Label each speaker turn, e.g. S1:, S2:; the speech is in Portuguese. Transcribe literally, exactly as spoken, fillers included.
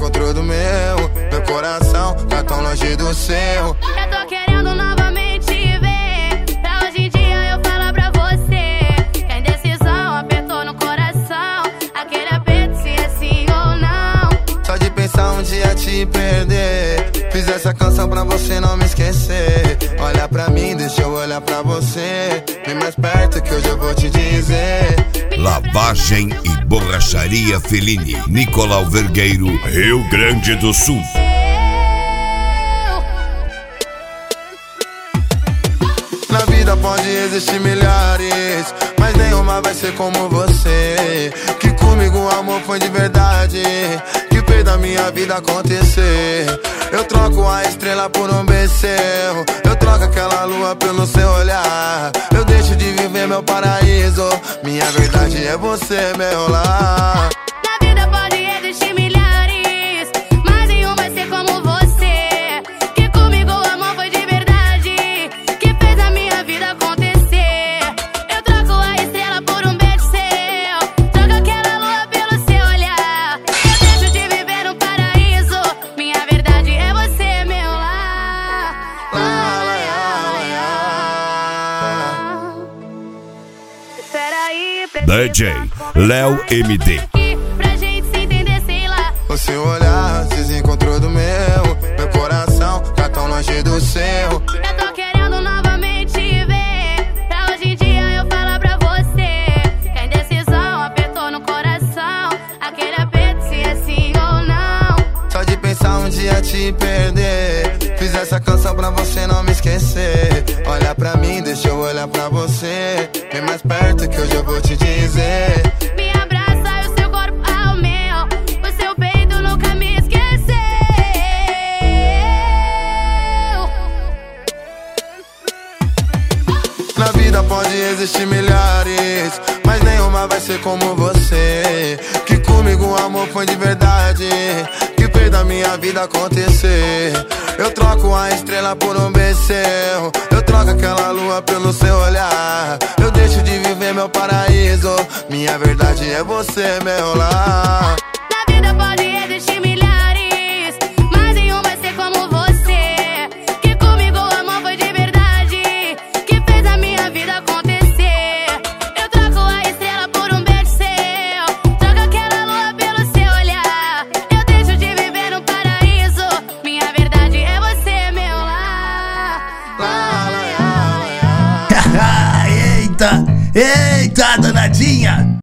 S1: desencontrou do meu. Meu coração tá tão longe do seu.
S2: Eu tô querendo novamente ver, pra hoje em dia eu falar pra você que a indecisão apertou no coração. Aquele aperto se é sim ou não.
S1: Só de pensar um dia te perder, fiz essa canção pra você não me esquecer. Olha pra mim, deixa eu olhar pra você. Vem mais perto que hoje eu vou te dizer.
S3: Lavagem e Borracharia Fellini, Nicolau Vergueiro, Rio Grande do Sul.
S1: Na vida pode existir milhares, mas nenhuma vai ser como você. Que comigo o amor foi de verdade, que fez da minha vida acontecer. Eu troco a estrela por um beijo, eu troco aquela lua pelo seu olhar. Eu deixo de viver meu paraíso, minha verdade é você, meu lar.
S2: Na vida pode existir milhares, mas nenhum vai ser como você. Que comigo o amor foi de verdade, que fez a minha vida acontecer. Eu troco a estrela por um beijo seu, troco aquela lua pelo seu olhar. Eu deixo de viver um paraíso, minha verdade é você, meu lar.
S1: Lá, lá,
S2: Espera aí,
S3: D J Léo M D.
S2: pra gente se entender, sei lá.
S1: o seu olhar desencontrou do meu. Meu coração tá tão longe do seu.
S2: Eu tô querendo novamente ver, pra hoje em dia eu falar pra você que a indecisão apertou no coração. Aquele aperto se é sim ou não.
S1: Só de pensar um dia te perder, fiz essa canção pra você não me esquecer. Olha pra mim, deixa eu olhar pra você. Vem mais perto que hoje eu vou te dizer.
S2: Me abraça e o seu corpo ao meu, o seu peito nunca me esqueceu.
S1: Na vida pode existir milhares, mas nenhuma vai ser como você. Que comigo o amor foi de verdade, que fez da minha vida acontecer. Eu troco a estrela por um beijo seu, eu troco aquela lua pelo seu olhar. Eu deixo de viver meu paraíso, minha verdade é você, meu lar.
S2: Na vida pode existir milhares, mas nenhum vai ser como você. Que comigo o amor foi de verdade, que fez a minha vida acontecer. Eu troco a estrela por um beijo seu, troco aquela lua pelo seu olhar. Eu deixo de viver um paraíso, minha verdade é você, meu lar.
S1: Lá, lá, lá, lá.
S4: Eita, eita, danadinha.